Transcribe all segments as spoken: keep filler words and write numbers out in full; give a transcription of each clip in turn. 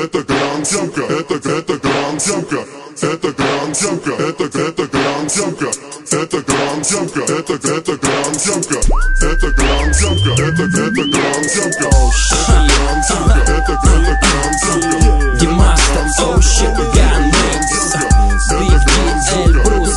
это гранд-темка, это, это гранд-темка, это гранд-темка, это, это гранд-темка, это гранд-темка, это, это гранд-темка, это гранд-темка, это, это гранд-темка, это гранд-темка, это, это гранд-темка. Димаста, oh shit, Gun Mix, Big D, Эль Брус.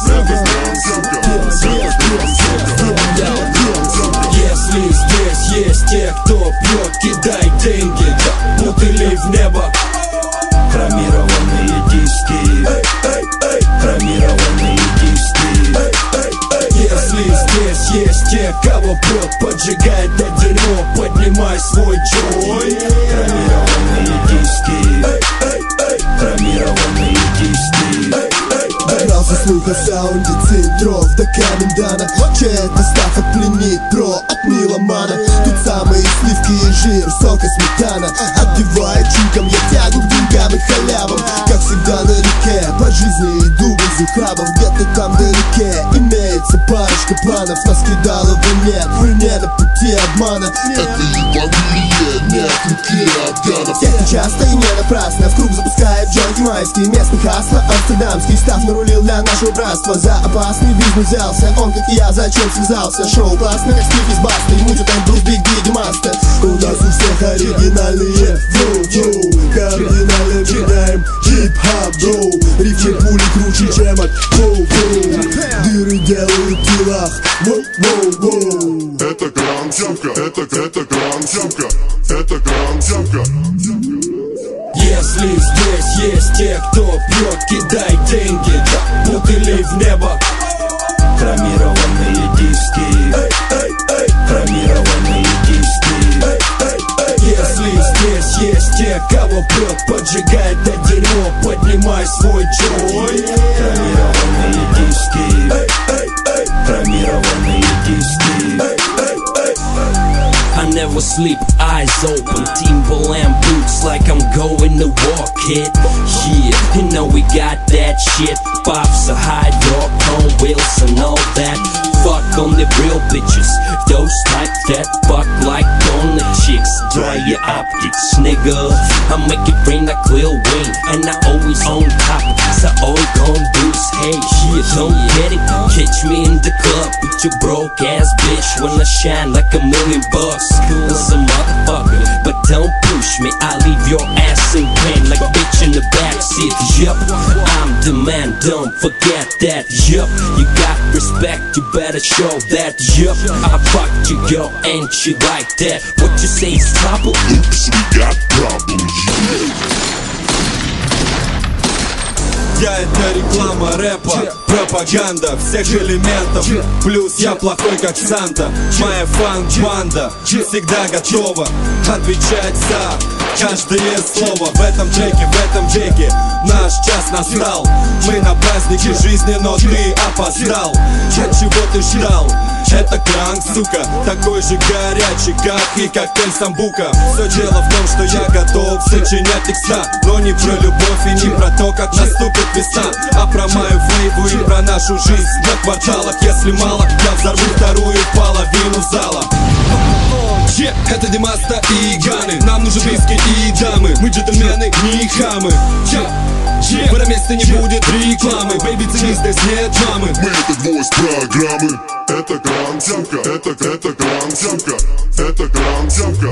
Если здесь есть те, кто пьет, кидай деньги, бутыли в небо. Хромированные диски, хромированные диски. Если здесь есть те, кого прет, поджигает это дерьмо, поднимай свой джой. Хромированные диски, хромированные диски. Добрался слух о саунде центров до Комендана. Чей-то став отпленит про от меломана. Тут самые сливки и жир, сок и сметана. Отбивает чуйком я тягу к деньгам и халявам. Как всегда на реке, по жизни иду без ухабов. Где-то там вдалеке имеется парочка планов. Нас кидалово нет, мы не на пути обмана. Это ебаные, нет руки Афганов. Техно часто и не напрасно в круг запускает джойнти майские. Местный хасло амстердамский, став нарулил для нашего братства. За опасный бизнес взялся, он как и я, зачем связался? Шоу классно, как Стив из Баста, ему же там был Биг Ди Димаста. У нас у всех оригинальные флоу, кардинально меняем хип-хап доу. Рифмы пули круче, чем от фоу-фоу. Дыры делают в телах, воу-воу-воу. Это гранд-темка, это, это гранд-темка, это гранд-темка. Если здесь есть те, кто пьет, кидай деньги, бутыли в небо. Хромированные диски, хромированные диски. Если здесь есть те, кого прет, поджигает это дерьмо, поднимай свой джой. Хромированные диски, хромированные диски. I never sleep, eyes open, Timberland boots like I'm going to war, kid. Yeah, you know we got that shit. Pops a high dog on wheels and all that. Fuck on the real bitches, those like that. Fuck like on the chicks, dry your optics, nigga. I make it rain like Lil Wayne, and I always on top. So all you gon' do is hey, shit, don't get it. Catch me in the club with your broke ass bitch when I shine like a million bucks. Cool as a motherfucker, but don't push me. I leave your ass in pain like a bitch in the backseat. Yup, I'm the man, don't forget that. Yup, you got respect, you better show that. Yup, I fucked you, girl, and she like that. What you say is trouble? Oops, we got problems. Я это реклама рэпа, пропаганда всех элементов. Плюс я плохой как Санта. Моя фан-банда всегда готова отвечать за каждое слово. В этом треке, в этом веке наш час настал. Мы на празднике жизни, но ты опоздал. От чего ты ждал? Это кранк, сука, такой же горячий, как и коктейль Самбука. Все дело в том, что я готов сочинять текста, но не про любовь и не про то, как наступит весна, а про мою фейву и про нашу жизнь на кварталах. Если мало, я взорву вторую половину зала. Yeah, это Димаста и Ганы. Нам нужны виски и дамы. Мы джентльмены, не хамы. Yeah, yeah. В этом месте не будет рекламы. Бэйби, цени, здесь нет драмы. Мы это гвоздь программы. Это гранд-темка, это, это гранд-темка, это гранд-темка.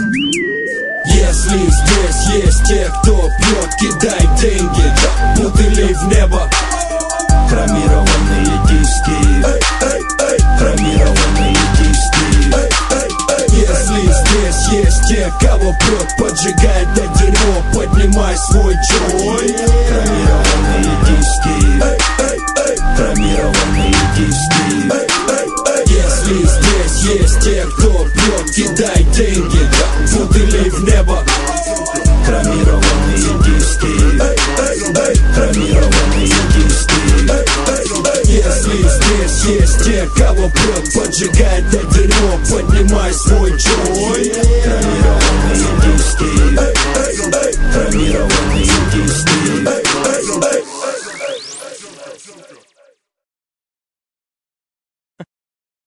Если здесь есть те, кто пьет, кидай деньги, бутыли в небо. Хромированные диски, хромированные диски. Если здесь есть те, кого прет, поджигает это дерьмо, поднимай свой джой. Хромированные диски, хромированные диски. Если здесь есть те, кто пьет, кидай деньги, бутыли в небо. Хромированные диски, хромированные диски. Если здесь есть те, кого прет, поджигает это дерьмо, поднимай свой джой.